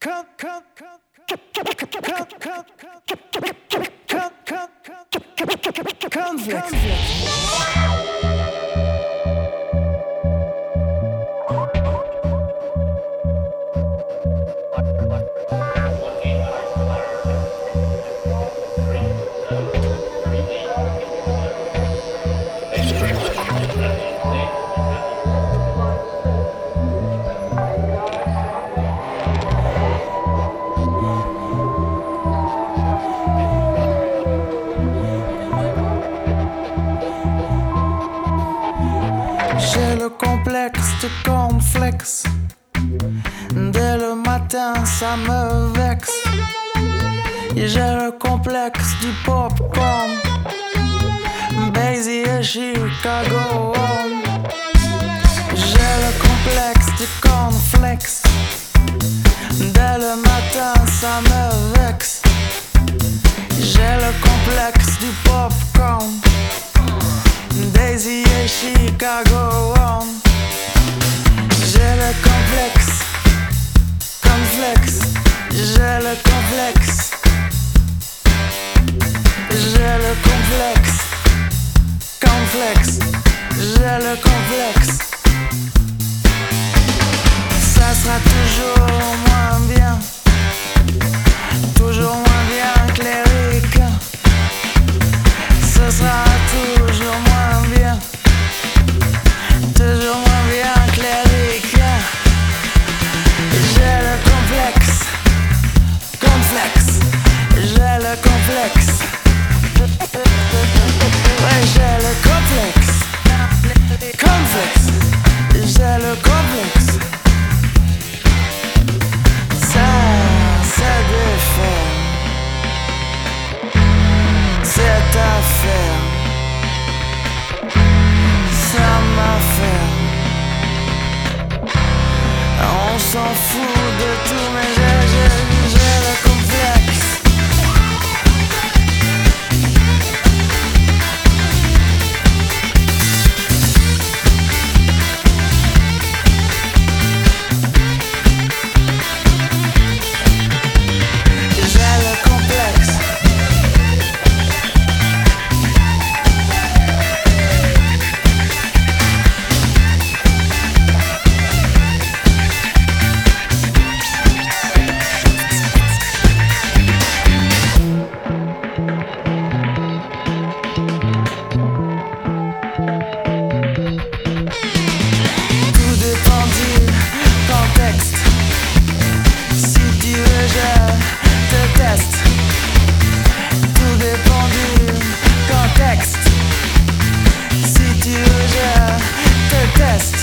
J'ai le complexe de cornflakes. Dès le matin, ça me vexe. J'ai le complexe du popcorn. Basie et Chicago. J'ai le complexe du cornflakes. Dès le matin, ça me vexe. J'ai le complexe du popcorn. Daisy et Chicago. J'ai le complexe, complexe. J'ai le complexe. J'ai le complexe, complexe. J'ai le complexe. Ça sera toujours moins bien. Toujours moins bien que les ricains. Ce sera toujours moins bien. Toujours moins bien que les ricains. J'ai le complexe, complexe. J'ai le complexe. Ouais, j'ai le complexe, complexe. J'ai le complexe. Ça défait cette affaire. Ça m'affaire. On s'en fout de tout, mais j'ai le complexe. Test.